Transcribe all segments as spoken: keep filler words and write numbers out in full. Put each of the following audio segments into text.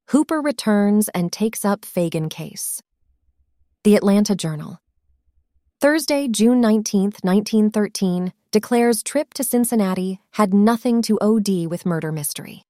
Hooper returns and takes up Fagan case. The Atlanta Journal. Thursday, June nineteenth, nineteen thirteen, declares trip to Cincinnati had nothing to O D with murder mystery.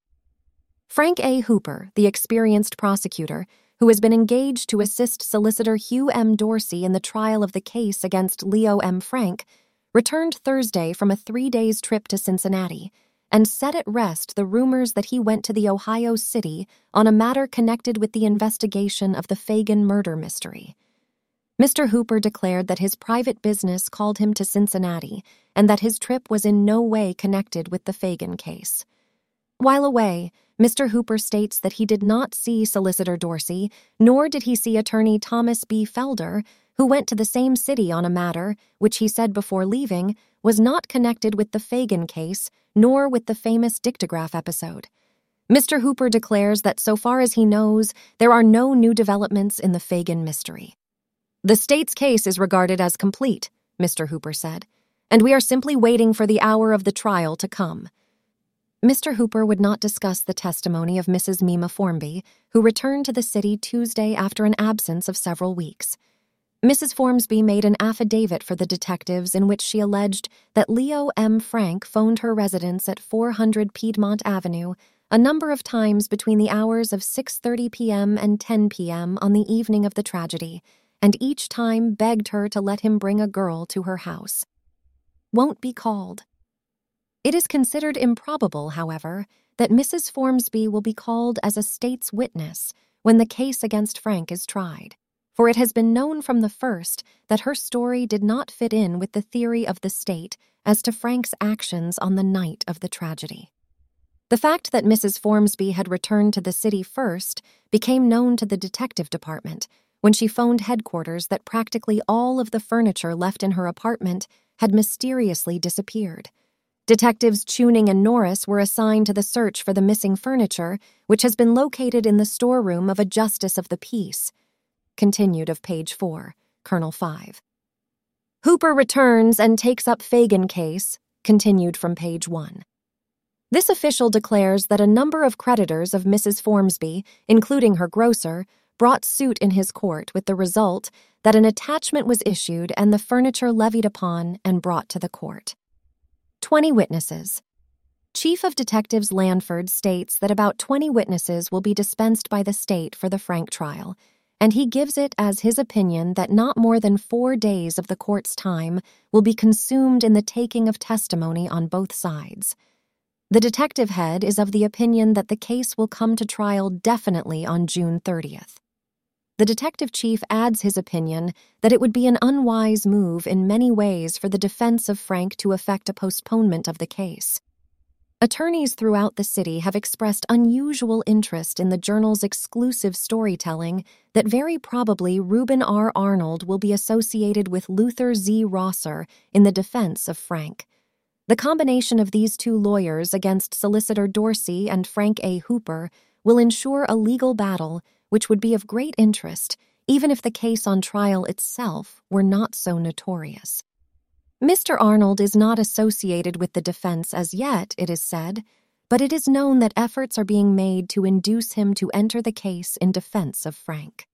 Frank A. Hooper, the experienced prosecutor, who has been engaged to assist solicitor Hugh M. Dorsey in the trial of the case against Leo M. Frank, returned Thursday from a three days trip to Cincinnati and set at rest the rumors that he went to the Ohio City on a matter connected with the investigation of the Fagan murder mystery. Mister Hooper declared that his private business called him to Cincinnati and that his trip was in no way connected with the Fagan case. While away, Mister Hooper states that he did not see Solicitor Dorsey, nor did he see attorney Thomas B. Felder, who went to the same city on a matter which he said before leaving was not connected with the Fagan case nor with the famous dictograph episode. Mister Hooper declares that so far as he knows, there are no new developments in the Fagan mystery. "The state's case is regarded as complete," Mister Hooper said, "and we are simply waiting for the hour of the trial to come." Mister Hooper would not discuss the testimony of Missus Mima Formby, who returned to the city Tuesday after an absence of several weeks. Missus Formby made an affidavit for the detectives in which she alleged that Leo M. Frank phoned her residence at four hundred Piedmont Avenue a number of times between the hours of six thirty p.m. and ten p.m. on the evening of the tragedy, and each time begged her to let him bring a girl to her house. Won't be called. It is considered improbable, however, that Missus Formby will be called as a state's witness when the case against Frank is tried, for it has been known from the first that her story did not fit in with the theory of the state as to Frank's actions on the night of the tragedy. The fact that Missus Formby had returned to the city first became known to the detective department when she phoned headquarters that practically all of the furniture left in her apartment had mysteriously disappeared. Detectives Tuning and Norris were assigned to the search for the missing furniture, which has been located in the storeroom of a justice of the peace. Continued of page four, Colonel five. Hooper returns and takes up Fagan case, continued from page one. This official declares that a number of creditors of Missus Formby, including her grocer, brought suit in his court with the result that an attachment was issued and the furniture levied upon and brought to the court. Twenty witnesses. Chief of Detectives Lanford states that about twenty witnesses will be dispensed by the state for the Frank trial, and he gives it as his opinion that not more than four days of the court's time will be consumed in the taking of testimony on both sides. The detective head is of the opinion that the case will come to trial definitely on June thirtieth. The detective chief adds his opinion that it would be an unwise move in many ways for the defense of Frank to effect a postponement of the case. Attorneys throughout the city have expressed unusual interest in the journal's exclusive storytelling that very probably Reuben R. Arnold will be associated with Luther Z. Rosser in the defense of Frank. The combination of these two lawyers against Solicitor Dorsey and Frank A. Hooper will ensure a legal battle which would be of great interest, even if the case on trial itself were not so notorious. Mister Arnold is not associated with the defense as yet, it is said, but it is known that efforts are being made to induce him to enter the case in defense of Frank.